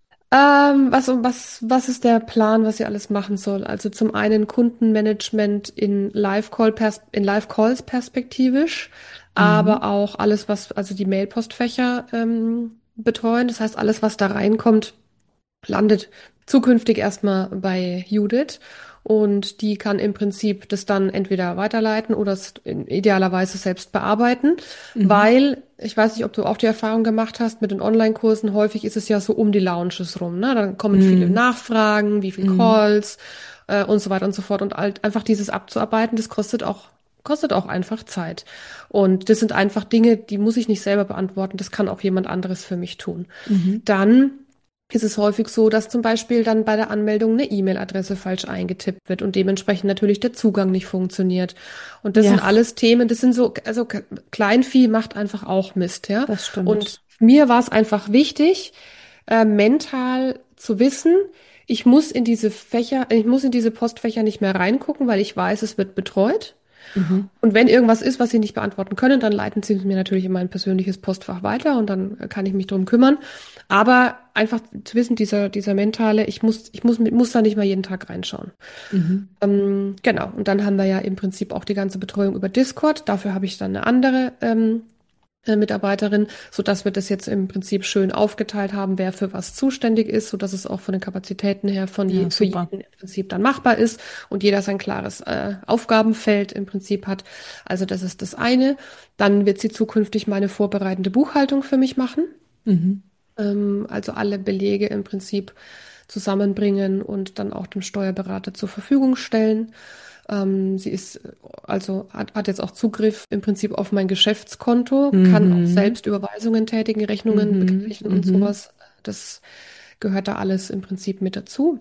Ähm, was, was, was ist der Plan, was ihr alles machen soll? Also zum einen Kundenmanagement in Live-Call, pers in Live-Calls perspektivisch, aber Mhm. auch alles, was, also die Mailpostfächer ähm, betreuen. Das heißt, alles, was da reinkommt, landet zukünftig erstmal bei Judith und die kann im Prinzip das dann entweder weiterleiten oder es in idealerweise selbst bearbeiten, Mhm. weil ich weiß nicht, ob du auch die Erfahrung gemacht hast mit den Online-Kursen, häufig ist es ja so um die Launches rum, ne? Dann kommen viele Mhm. Nachfragen, wie viel Mhm. Calls äh, und so weiter und so fort und halt einfach dieses abzuarbeiten, das kostet auch kostet auch einfach Zeit. Und das sind einfach Dinge, die muss ich nicht selber beantworten, das kann auch jemand anderes für mich tun. Mhm. Dann ist es häufig so, dass zum Beispiel dann bei der Anmeldung eine E-Mail-Adresse falsch eingetippt wird und dementsprechend natürlich der Zugang nicht funktioniert. Und das sind Ja, alles Themen, das sind so, also K- Kleinvieh macht einfach auch Mist, ja. das stimmt. Und mir war es einfach wichtig, äh, mental zu wissen, ich muss in diese Fächer, ich muss in diese Postfächer nicht mehr reingucken, weil ich weiß, es wird betreut. Mhm. Und wenn irgendwas ist, was Sie nicht beantworten können, dann leiten Sie es mir natürlich in mein persönliches Postfach weiter und dann kann ich mich drum kümmern. Aber einfach zu wissen, dieser, dieser mentale, ich muss, ich muss, muss da nicht mal jeden Tag reinschauen. Mhm. Ähm, genau. Und dann haben wir ja im Prinzip auch die ganze Betreuung über Discord. Dafür habe ich dann eine andere ähm, äh, Mitarbeiterin, sodass wir das jetzt im Prinzip schön aufgeteilt haben, wer für was zuständig ist, sodass es auch von den Kapazitäten her von je, Ja, für super. jeden im Prinzip dann machbar ist und jeder sein klares äh, Aufgabenfeld im Prinzip hat. Also das ist das eine. Dann wird sie zukünftig meine vorbereitende Buchhaltung für mich machen. Mhm. Ähm, also alle Belege im Prinzip zusammenbringen und dann auch dem Steuerberater zur Verfügung stellen. Ähm, sie ist äh, also hat, hat jetzt auch Zugriff im Prinzip auf mein Geschäftskonto, kann auch Mhm. selbst Überweisungen tätigen, Rechnungen Mhm. begleichen und Mhm. sowas. Das gehört da alles im Prinzip mit dazu.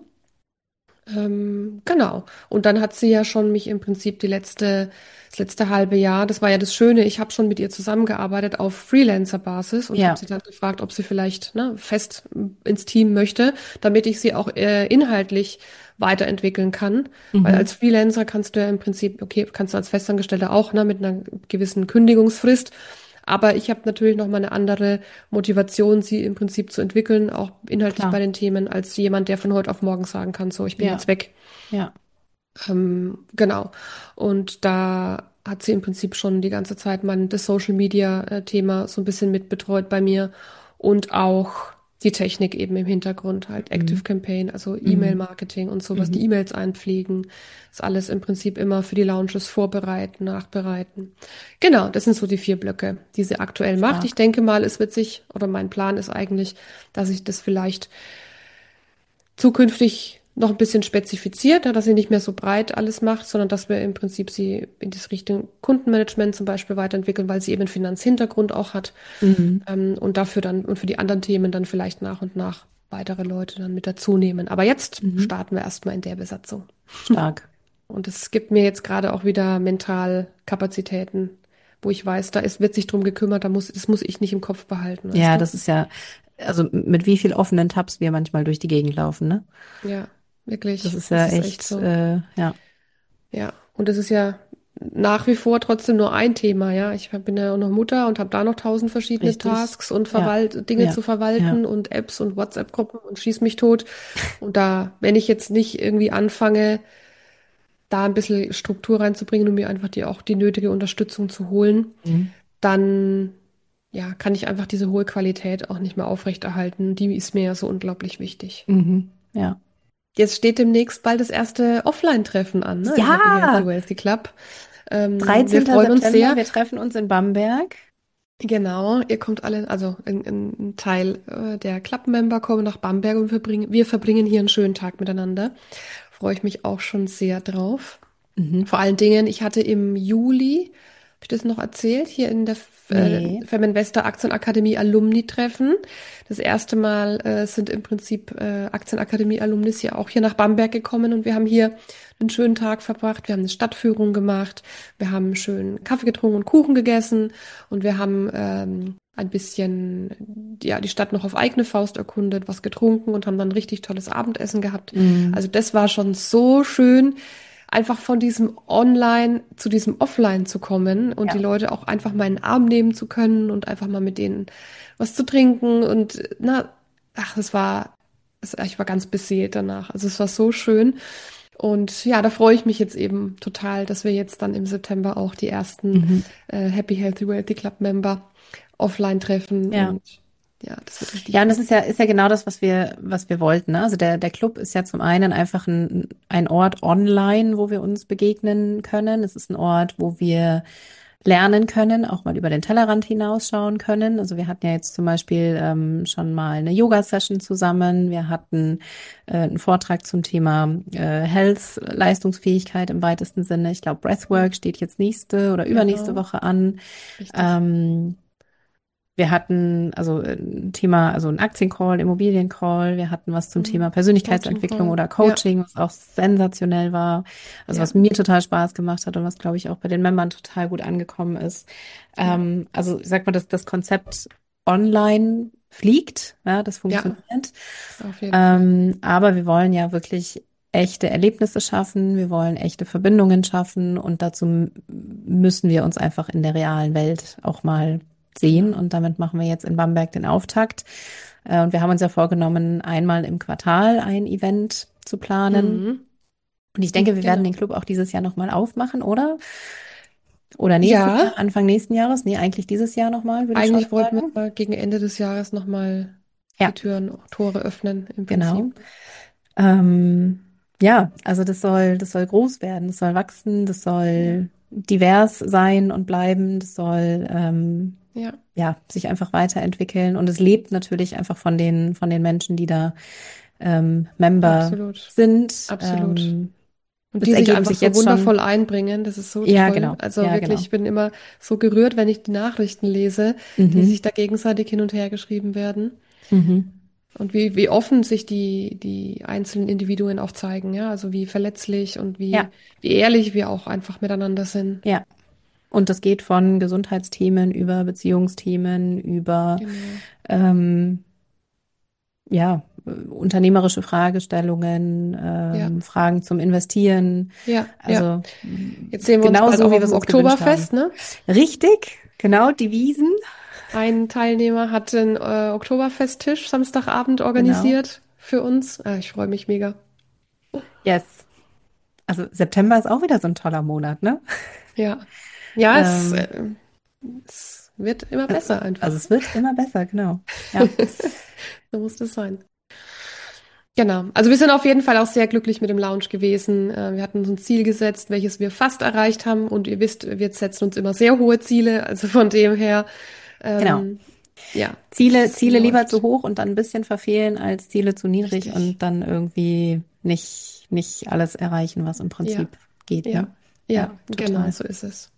Ähm, genau. Und dann hat sie ja schon mich im Prinzip die letzte, das letzte halbe Jahr, das war ja das Schöne, ich habe schon mit ihr zusammengearbeitet auf Freelancer-Basis und habe Ja. sie dann gefragt, ob sie vielleicht ne, fest ins Team möchte, damit ich sie auch äh, inhaltlich weiterentwickeln kann. Weil als Mhm. Freelancer kannst du ja im Prinzip, okay, kannst du als Festangestellter auch, ne, mit einer gewissen Kündigungsfrist. Aber ich habe natürlich noch mal eine andere Motivation, sie im Prinzip zu entwickeln, auch inhaltlich bei Klar. den Themen, als jemand, der von heute auf morgen sagen kann, so, ich bin Ja. jetzt weg. Ja. Ähm, genau. Und da hat sie im Prinzip schon die ganze Zeit mein das Social Media äh, Thema so ein bisschen mitbetreut bei mir und auch die Technik eben im Hintergrund, halt Active Mhm. Campaign, also Mhm. E-Mail-Marketing und sowas, die Mhm. E-Mails einpflegen, das alles im Prinzip immer für die Launches vorbereiten, nachbereiten. Genau, das sind so die vier Blöcke, die sie aktuell macht. Ich Stark. denke mal, es wird sich, oder mein Plan ist eigentlich, dass ich das vielleicht zukünftig noch ein bisschen spezifiziert, ja, dass sie nicht mehr so breit alles macht, sondern dass wir im Prinzip sie in das Richtung Kundenmanagement zum Beispiel weiterentwickeln, weil sie eben einen Finanzhintergrund auch hat, Mhm. ähm, und dafür dann und für die anderen Themen dann vielleicht nach und nach weitere Leute dann mit dazu nehmen. Aber jetzt Mhm. starten wir erstmal in der Besatzung. Stark. Und es gibt mir jetzt gerade auch wieder mental Kapazitäten, wo ich weiß, da ist, wird sich drum gekümmert, da muss, das muss ich nicht im Kopf behalten, weißt Ja, du? das ist ja, also mit wie viel offenen Tabs wir manchmal durch die Gegend laufen, ne? Ja, Das wirklich. ist ja Es ist echt echt, so. äh, ja, Ja, und es ist ja nach wie vor trotzdem nur ein Thema, ja. Ich hab- bin ja auch noch Mutter und habe da noch tausend verschiedene richtig. Tasks und Ja, verwalt Dinge ja, zu ja. verwalten und Apps und WhatsApp-Gruppen und schieß mich tot. Und da, wenn ich jetzt nicht irgendwie anfange, da ein bisschen Struktur reinzubringen und mir einfach die auch die nötige Unterstützung zu holen, Mhm. dann ja, kann ich einfach diese hohe Qualität auch nicht mehr aufrechterhalten. Die ist mir ja so unglaublich wichtig. Mhm. Ja. Jetzt steht demnächst bald das erste Offline-Treffen an, ne, im Happy Healthy Ja, Wealthy Club. Ähm, wir dreizehnter freuen uns September, sehr. wir treffen uns in Bamberg. Genau, ihr kommt alle, also ein, ein Teil äh, der Club-Member kommen nach Bamberg und wir, bringen, wir verbringen hier einen schönen Tag miteinander. Freue ich mich auch schon sehr drauf. Mhm. Vor allen Dingen, ich hatte im Juli ich das noch erzählt? Hier in der F- äh, Nee. Feminvestor Aktienakademie Alumni-Treffen. Das erste Mal äh, sind im Prinzip äh, Aktienakademie-Alumnis hier auch hier nach Bamberg gekommen und wir haben hier einen schönen Tag verbracht. Wir haben eine Stadtführung gemacht. Wir haben schön Kaffee getrunken und Kuchen gegessen und wir haben ähm, ein bisschen, ja, die Stadt noch auf eigene Faust erkundet, was getrunken und haben dann ein richtig tolles Abendessen gehabt. Mm, Also das war schon so schön, einfach von diesem Online zu diesem Offline zu kommen und die ja. Leute auch einfach mal in den Arm nehmen zu können und einfach mal mit denen was zu trinken und na, ach, das war, das, ich war ganz beseelt danach. Also es war so schön. Und ja, da freue ich mich jetzt eben total, dass wir jetzt dann im September auch die ersten Mhm. äh, Happy Healthy Wealthy Club Member offline treffen Ja. und ja, das wird Ja, richtig und das gut. ist ja, ist ja genau das, was wir, was wir wollten, ne? Also der, der Club ist ja zum einen einfach ein, ein Ort online, wo wir uns begegnen können. Es ist ein Ort, wo wir lernen können, auch mal über den Tellerrand hinausschauen können. Also wir hatten ja jetzt zum Beispiel ähm, schon mal eine Yoga-Session zusammen. Wir hatten äh, einen Vortrag zum Thema äh, Health, Leistungsfähigkeit im weitesten Sinne. Ich glaube, Ja, Breathwork steht jetzt nächste oder übernächste genau, Woche an. richtig. Ähm, wir hatten also äh, ein Thema, also ein Aktiencall, Immobiliencall. Wir hatten was zum Thema Mhm. Coaching Persönlichkeitsentwicklung Call. oder Ja, Coaching, was auch sensationell war. Also ja, was mir total Spaß gemacht hat und was, glaube ich, auch bei den Membern total gut angekommen ist. ja, Ähm, also ich sag mal, dass das Konzept online fliegt, ja, das ja, funktioniert. auf jeden Fall. Ähm, aber wir wollen ja wirklich echte Erlebnisse schaffen, wir wollen echte Verbindungen schaffen und dazu m- müssen wir uns einfach in der realen Welt auch mal sehen Genau. und damit machen wir jetzt in Bamberg den Auftakt. Äh, und wir haben uns ja vorgenommen, einmal im Quartal ein Event zu planen. Mhm. Und ich denke, wir werden den Genau. Club auch dieses Jahr nochmal aufmachen, oder? Oder nächstes Ja, Jahr, Anfang nächsten Jahres? Nee, eigentlich dieses Jahr nochmal, würde ich schon eigentlich wollten sagen. wir gegen Ende des Jahres nochmal die Ja, Türen, Tore öffnen im genau. Prinzip. Ähm, ja, also das soll, das soll groß werden, das soll wachsen, das Ja, soll divers sein und bleiben, das soll ähm, ja, ja sich einfach weiterentwickeln und es lebt natürlich einfach von den von den Menschen, die da ähm, Member absolut. sind. Absolut. Ähm, Und es die sich ergeben einfach sich so jetzt wundervoll schon, einbringen, das ist so ja, toll. genau, Also ja, wirklich, genau. ich bin immer so gerührt, wenn ich die Nachrichten lese, die Mhm, sich da gegenseitig hin und her geschrieben werden. mhm. Und wie, wie offen sich die, die einzelnen Individuen auch zeigen, ja. Also wie verletzlich und wie, Ja, wie ehrlich wir auch einfach miteinander sind. ja. Und das geht von Gesundheitsthemen über Beziehungsthemen, über Genau. ähm, ja, äh, unternehmerische Fragestellungen, Ja, ähm, Fragen zum Investieren. ja, ja. Also m, Jetzt sehen wir uns genau bald so, auch wie auf wir es dem uns gewünscht haben. Oktoberfest, ne? Richtig, genau, die Wiesen. Ein Teilnehmer hat den äh, Oktoberfesttisch Samstagabend Genau. organisiert für uns. Ah, ich freue mich mega. Yes. Also September ist auch wieder so ein toller Monat, ne? Ja. Ja, es, Ähm, äh, es wird immer äh, besser also einfach. es wird immer besser, genau. Ja, So muss das sein. Genau. Also wir sind auf jeden Fall auch sehr glücklich mit dem Lounge gewesen. Äh, Wir hatten uns ein Ziel gesetzt, welches wir fast erreicht haben. Und ihr wisst, wir setzen uns immer sehr hohe Ziele. Also von dem her, genau. ähm, ja, Ziele, es Ziele lieber zu läuft. hoch und dann ein bisschen verfehlen als Ziele zu niedrig Richtig. und dann irgendwie nicht, nicht alles erreichen, was im Ja, Prinzip geht, ja, ne? Ja, ja, genau, total. so ist es.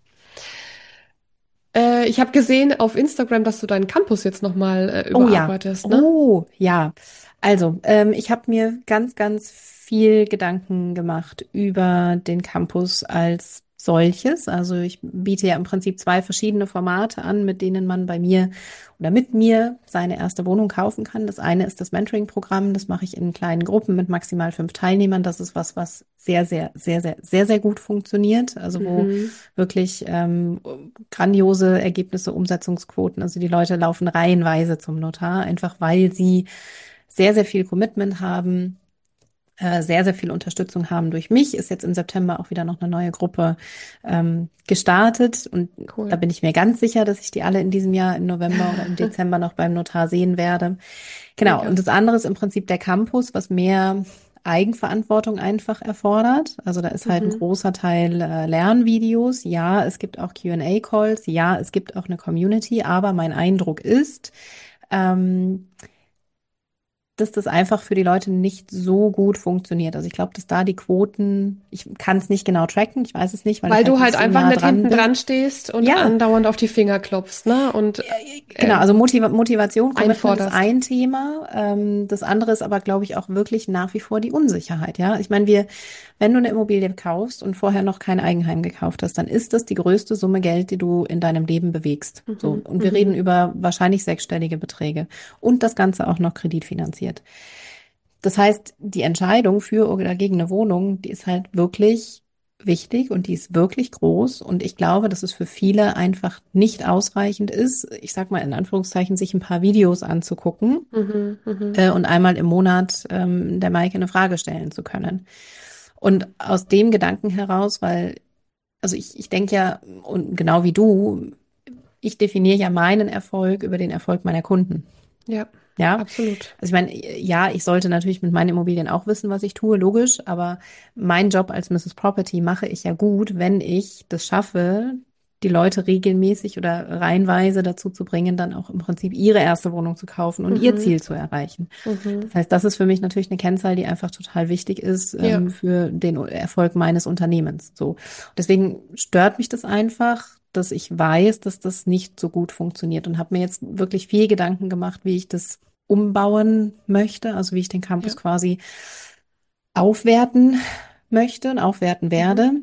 Äh, ich habe gesehen auf Instagram, dass du deinen Campus jetzt nochmal äh, Oh ja. überarbeitest, ne? Oh ja. Also, ähm, ich habe mir ganz, ganz viel Gedanken gemacht über den Campus als solches. Also ich biete ja im Prinzip zwei verschiedene Formate an, mit denen man bei mir oder mit mir seine erste Wohnung kaufen kann. Das eine ist das Mentoring-Programm. Das mache ich in kleinen Gruppen mit maximal fünf Teilnehmern. Das ist was, was sehr, sehr, sehr, sehr, sehr, sehr gut funktioniert. Also wo Mhm. wirklich ähm, grandiose Ergebnisse, Umsetzungsquoten. Also die Leute laufen reihenweise zum Notar, einfach weil sie sehr, sehr viel Commitment haben, äh, sehr, sehr viel Unterstützung haben durch mich. Ist jetzt im September auch wieder noch eine neue Gruppe ähm, gestartet und da Cool. bin ich mir ganz sicher, dass ich die alle in diesem Jahr im November oder im Dezember noch beim Notar sehen werde. Genau. Und Mega. das andere ist im Prinzip der Campus, was mehr Eigenverantwortung einfach erfordert. Also da ist halt ein Mhm. großer Teil äh, Lernvideos. Ja, es gibt auch Q und A-Calls. Ja, es gibt auch eine Community. Aber mein Eindruck ist, ähm, dass das einfach für die Leute nicht so gut funktioniert. Also ich glaube, dass da die Quoten, ich kann es nicht genau tracken, ich weiß es nicht, weil ich Weil halt du nicht halt so einfach nah nicht dran hinten bin. dran stehst und Ja, andauernd auf die Finger klopfst, ne? Und genau, also ähm, Motiva Motivation, Commitment ist einforderst. ein Thema. Ähm, das andere ist aber, glaube ich, auch wirklich nach wie vor die Unsicherheit. Ja, ich meine, wir, wenn du eine Immobilie kaufst und vorher noch kein Eigenheim gekauft hast, dann ist das die größte Summe Geld, die du in deinem Leben bewegst. So. Mhm, Und wir reden mhm. über wahrscheinlich sechsstellige Beträge und das Ganze auch noch kreditfinanziert. Das heißt, die Entscheidung für oder gegen eine Wohnung, die ist halt wirklich wichtig und die ist wirklich groß. Und ich glaube, dass es für viele einfach nicht ausreichend ist, ich sag mal in Anführungszeichen, sich ein paar Videos anzugucken Mhm, mhm. äh, und einmal im Monat ähm, der Maike eine Frage stellen zu können. Und aus dem Gedanken heraus, weil, also ich, ich denke ja, und genau wie du, ich definiere ja meinen Erfolg über den Erfolg meiner Kunden. Ja, Ja, absolut. also ich meine, ja, ich sollte natürlich mit meinen Immobilien auch wissen, was ich tue, logisch, aber mein Job als Misses Property mache ich ja gut, wenn ich das schaffe, die Leute regelmäßig oder reihenweise dazu zu bringen, dann auch im Prinzip ihre erste Wohnung zu kaufen und ihr Mhm, Ziel zu erreichen. mhm. Das heißt, das ist für mich natürlich eine Kennzahl, die einfach total wichtig ist, Ja, ähm, für den Erfolg meines Unternehmens. So. Deswegen stört mich das einfach, dass ich weiß, dass das nicht so gut funktioniert und habe mir jetzt wirklich viel Gedanken gemacht, wie ich das umbauen möchte, also wie ich den Campus ja. quasi aufwerten möchte und aufwerten Mhm, werde.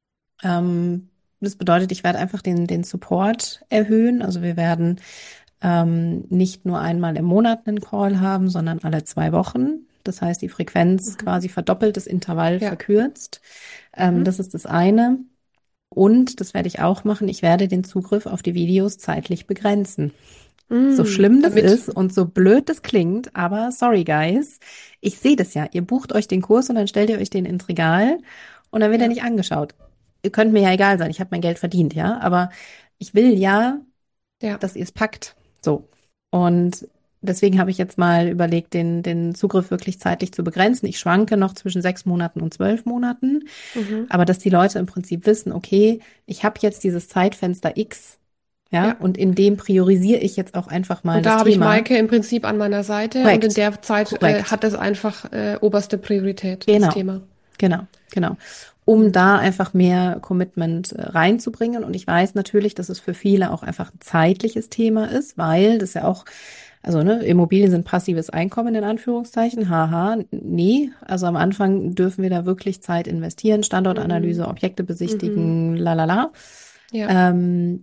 Ähm, das bedeutet, ich werde einfach den, den Support erhöhen. Also wir werden ähm, nicht nur einmal im Monat einen Call haben, sondern alle zwei Wochen. Das heißt, die Frequenz mhm. quasi verdoppelt, das Intervall Ja. verkürzt. Ähm, Mhm. das ist das eine. Und, das werde ich auch machen, ich werde den Zugriff auf die Videos zeitlich begrenzen. So Mm, schlimm das damit, ist und so blöd das klingt, aber sorry guys, ich sehe das ja. Ihr bucht euch den Kurs und dann stellt ihr euch den ins Regal und dann wird er ja, nicht angeschaut. Ihr könnt mir ja egal sein, ich habe mein Geld verdient, ja, aber ich will ja, ja. dass ihr es packt. So. Und deswegen habe ich jetzt mal überlegt, den, den Zugriff wirklich zeitlich zu begrenzen. Ich schwanke noch zwischen sechs Monaten und zwölf Monaten, Mhm. aber dass die Leute im Prinzip wissen, okay, ich habe jetzt dieses Zeitfenster X, ja, Ja. und in dem priorisiere ich jetzt auch einfach mal Und das da habe ich Thema. Maike im Prinzip an meiner Seite und in Korrekt, der Zeit äh, korrekt. hat es einfach äh, oberste Priorität, das Genau, Thema. genau, genau. Um Mhm. da einfach mehr Commitment äh, reinzubringen. Und ich weiß natürlich, dass es für viele auch einfach ein zeitliches Thema ist, weil das ja auch, also ne, Immobilien sind passives Einkommen in Anführungszeichen. Haha, nee. Also am Anfang dürfen wir da wirklich Zeit investieren, Mhm. Standortanalyse, Objekte Mhm. besichtigen, la la la. Ja. Ähm,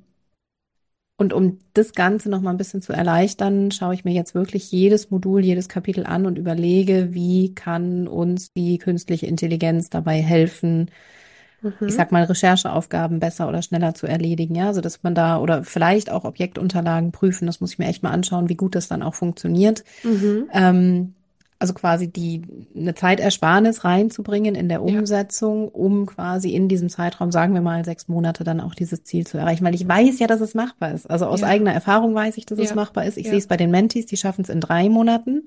Und um das Ganze noch mal ein bisschen zu erleichtern, schaue ich mir jetzt wirklich jedes Modul, jedes Kapitel an und überlege, wie kann uns die künstliche Intelligenz dabei helfen, ich Mhm. sag mal, Rechercheaufgaben besser oder schneller zu erledigen, ja, so dass man da oder vielleicht auch Objektunterlagen prüfen, das muss ich mir echt mal anschauen, wie gut das dann auch funktioniert. Mhm. Ähm, also quasi die eine Zeitersparnis reinzubringen in der Ja. Umsetzung, um quasi in diesem Zeitraum, sagen wir mal sechs Monate, dann auch dieses Ziel zu erreichen. Weil ich weiß ja, dass es machbar ist. Also aus Ja. eigener Erfahrung weiß ich, dass es Ja. machbar ist. Ich sehe Ja. es bei den Mentis, die schaffen es in drei Monaten.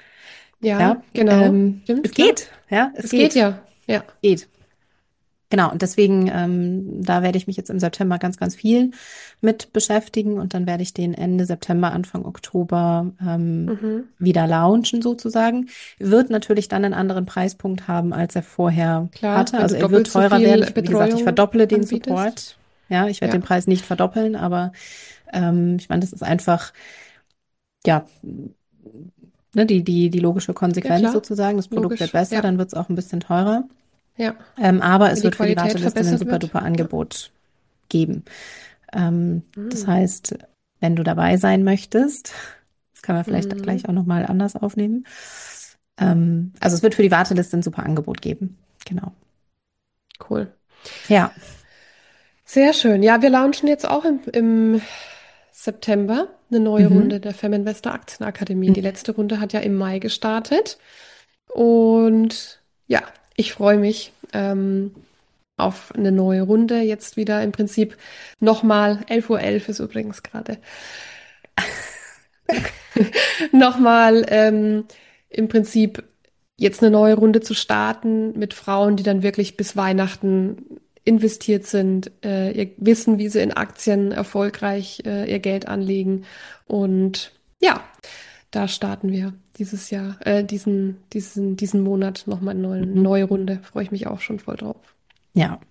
Ja, Ja, genau. ähm, Stimmt, es klar. geht. Ja, es Es geht geht. ja. Ja. Geht. Genau, und deswegen, ähm, da werde ich mich jetzt im September ganz, ganz viel mit beschäftigen und dann werde ich den Ende September, Anfang Oktober ähm, Mhm. wieder launchen sozusagen. Wird natürlich dann einen anderen Preispunkt haben, als er vorher Klar, hatte. wenn du Also er wird doppelt so teurer werden. viel Ich, wie gesagt, ich Betreuung verdopple den anbietest. Support. Ja, ich werde Ja. den Preis nicht verdoppeln, aber ähm, ich meine, das ist einfach, ja, ne, die, die, die logische Ja, Konsequenz klar. sozusagen. Das Produkt wird Logisch. besser, Ja. dann wird es auch ein bisschen teurer. Ja. Ähm, aber Wenn es die wird für die Qualität Warteliste ein verbessert super wird. duper Ja. Angebot geben. Ähm, das Mhm. heißt, wenn du dabei sein möchtest, das können wir vielleicht Mhm. gleich auch nochmal anders aufnehmen. Ähm, also es wird für die Warteliste ein super Angebot geben. Genau. Cool. Ja. Sehr schön. Ja, wir launchen jetzt auch im, im September eine neue Runde Mhm. der Feminvestor Aktienakademie. Die letzte Runde hat ja im Mai gestartet. Und ja, ich freue mich ähm, auf eine neue Runde. Jetzt wieder im Prinzip nochmal, elf Uhr elf ist übrigens gerade, nochmal ähm, im Prinzip jetzt eine neue Runde zu starten mit Frauen, die dann wirklich bis Weihnachten investiert sind, äh, ihr wissen, wie sie in Aktien erfolgreich äh, ihr Geld anlegen. Und ja, da starten wir dieses Jahr, äh, diesen, diesen, diesen Monat nochmal eine neue, Mhm. neue Runde. Freue ich mich auch schon voll drauf. Ja,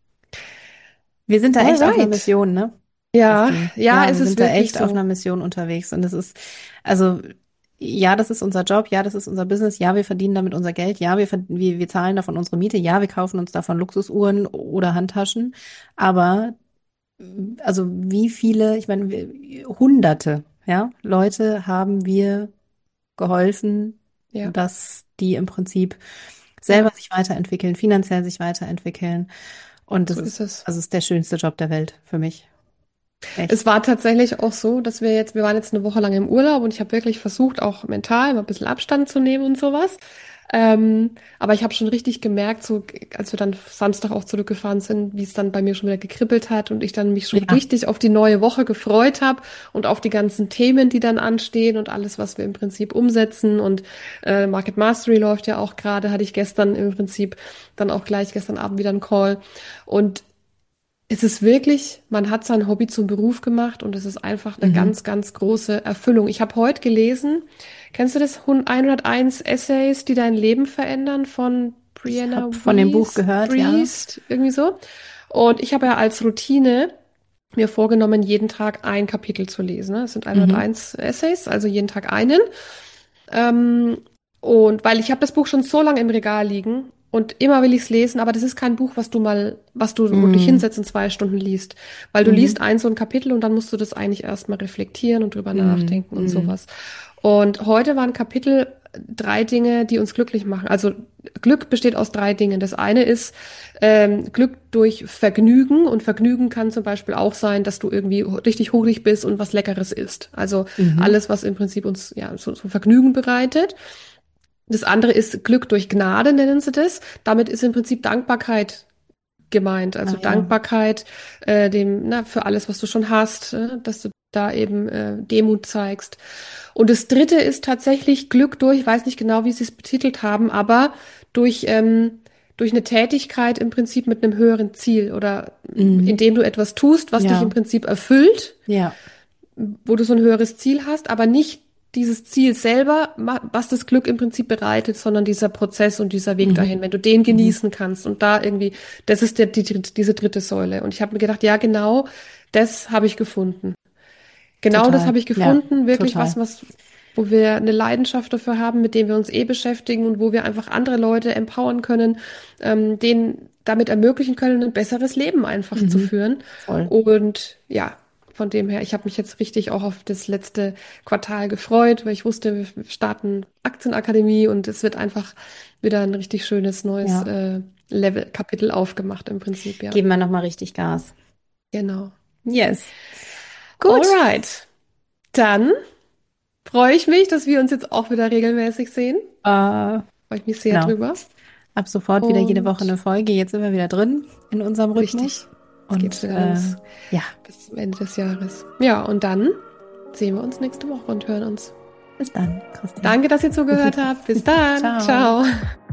wir sind da echt auf einer Alright. Mission, ne? Ja, Christine. ja, Ja, ist wir es sind da wirklich echt auf einer so. Mission unterwegs und das ist, also, ja, das ist unser Job, ja, das ist unser Business, ja, wir verdienen damit unser Geld, ja, wir, verd- wir, wir zahlen davon unsere Miete, ja, wir kaufen uns davon Luxusuhren oder Handtaschen, aber, also, wie viele, ich meine, wir- Hunderte, ja, Leute haben wir geholfen, Ja, dass die im Prinzip selber ja, sich weiterentwickeln, finanziell sich weiterentwickeln und das so ist, ist es. also, es ist der schönste Job der Welt für mich. Es Echt. war tatsächlich auch so, dass wir jetzt, wir waren jetzt eine Woche lang im Urlaub und ich habe wirklich versucht, auch mental mal ein bisschen Abstand zu nehmen und sowas. Ähm, aber ich habe schon richtig gemerkt, so als wir dann Samstag auch zurückgefahren sind, wie es dann bei mir schon wieder gekribbelt hat und ich dann mich schon Ja. richtig auf die neue Woche gefreut habe und auf die ganzen Themen, die dann anstehen und alles, was wir im Prinzip umsetzen. Und äh, Market Mastery läuft ja auch gerade, hatte ich gestern im Prinzip dann auch gleich gestern Abend wieder einen Call. Und es ist wirklich, man hat sein Hobby zum Beruf gemacht und es ist einfach eine Mhm. ganz, ganz große Erfüllung. Ich habe heute gelesen, kennst du das hunderteins Essays, die dein Leben verändern von Ich habe Brianna von dem Buch Wiest, gehört, ja. Briest, irgendwie so. Und ich habe ja als Routine mir vorgenommen, jeden Tag ein Kapitel zu lesen. Ne? Es sind Mhm. hunderteins Essays, also jeden Tag einen. Ähm, und weil ich habe das Buch schon so lange im Regal liegen und immer will ich es lesen, aber das ist kein Buch, was du mal, was du, wo du dich Mhm. hinsetzt und zwei Stunden liest. Weil du liest Mhm. ein so ein Kapitel und dann musst du das eigentlich erstmal reflektieren und drüber Mhm. nachdenken und Mhm. sowas. Und heute war ein Kapitel drei Dinge, die uns glücklich machen. Also Glück besteht aus drei Dingen. Das eine ist ähm, Glück durch Vergnügen und Vergnügen kann zum Beispiel auch sein, dass du irgendwie richtig hungrig bist und was Leckeres isst. Also Mhm. alles, was im Prinzip uns ja so, so Vergnügen bereitet. Das andere ist Glück durch Gnade, nennen sie das. Damit ist im Prinzip Dankbarkeit gemeint. Also Ah ja. Dankbarkeit äh, dem, na, für alles, was du schon hast, äh, dass du da eben äh, Demut zeigst. Und das dritte ist tatsächlich Glück durch, ich weiß nicht genau, wie sie es betitelt haben, aber durch, ähm, durch eine Tätigkeit im Prinzip mit einem höheren Ziel oder Mhm. indem du etwas tust, was dich im Ja. Prinzip erfüllt, Ja. wo du so ein höheres Ziel hast, aber nicht dieses Ziel selber, ma- was das Glück im Prinzip bereitet, sondern dieser Prozess und dieser Weg Mhm. dahin, wenn du den Mhm. genießen kannst und da irgendwie, das ist der, die, dritt- diese dritte Säule. Und ich habe mir gedacht, ja, genau, das habe ich gefunden. Genau das Total. habe ich Ja. gefunden, wirklich was, Total. was, wo wir eine Leidenschaft dafür haben, mit dem wir uns eh beschäftigen und wo wir einfach andere Leute empowern können, ähm, denen damit ermöglichen können, ein besseres Leben einfach zu Mhm. führen. Voll. Und ja, von dem her, ich habe mich jetzt richtig auch auf das letzte Quartal gefreut, weil ich wusste, wir starten Aktienakademie und es wird einfach wieder ein richtig schönes neues Ja. äh, Level, Kapitel aufgemacht im Prinzip, ja. Geben wir nochmal richtig Gas. Genau. Yes. Gut. Alright. Dann freue ich mich, dass wir uns jetzt auch wieder regelmäßig sehen. Äh, Freue ich mich sehr genau. drüber. Ab sofort wieder jede Woche eine Und Folge. Jetzt sind wir wieder drin in unserem Rhythmus. richtig, jetzt geht's Und wieder äh, los ja, bis zum Ende des Jahres. Ja, und dann sehen wir uns nächste Woche und hören uns. bis dann, Christine. Danke, dass ihr zugehört habt. Bis dann. Ciao. Ciao.